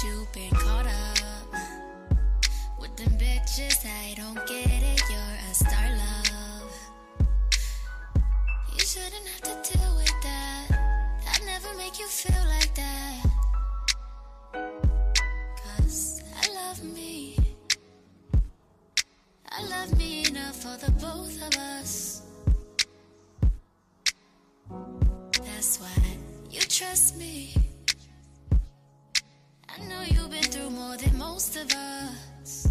you been caught up with them bitches. I don't get it, you're a star, love. You shouldn't have to deal with that. I'd never make you feel like that. 'Cause I love me. I love me enough for the both of us. That's why you trust me. I know you've been through more than most of us.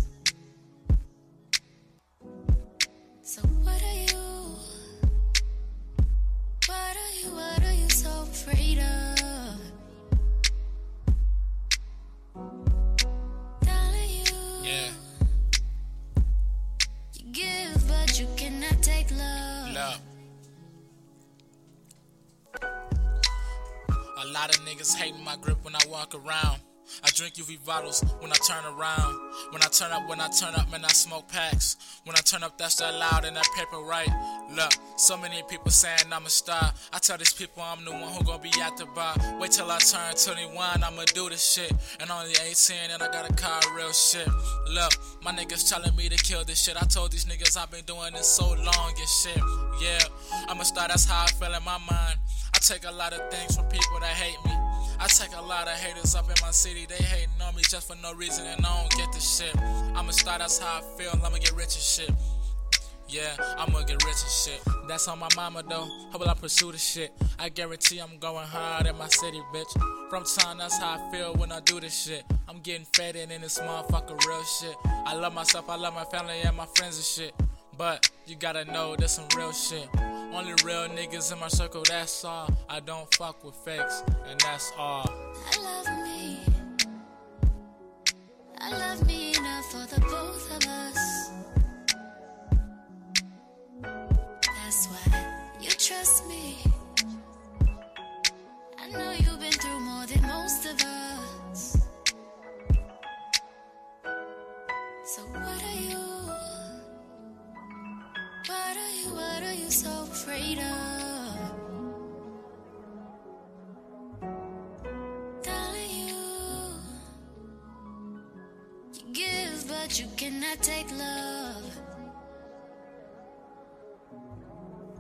So what are you? What are you so afraid of? Darling, you give, but you cannot take love. A lot of niggas hating my grip when I walk around. I drink UV bottles when I turn around. When I turn up, man, I smoke packs. When I turn up, that's that loud and that paper right. Look, so many people saying I'm a star. I tell these people I'm the one who gon' be at the bar. Wait till I turn 21, I'ma do this shit. And only 18 and I got a car, real shit. Look, my niggas telling me to kill this shit. I told these niggas I've been doing this so long and shit. Yeah, I'm a star, that's how I feel in my mind. I take a lot of things from people that hate me. I take a lot of haters up in my city. They hating on me just for no reason and I don't get this shit. I'ma start, that's how I feel. I'ma get rich and shit. Yeah, I'ma get rich and shit. That's on my mama though. How will I pursue the shit? I guarantee I'm going hard in my city, bitch. From time, that's how I feel when I do this shit. I'm getting fed in this motherfucker real shit. I love myself, I love my family and my friends and shit. But you gotta know there's some real shit. Only real niggas in my circle, that's all. I don't fuck with fakes, and that's all. I love me enough for the both of us. That's why you trust me. I know you've been through more than most of us. So what are you? What are you so afraid of? Darling, you give, but you cannot take love.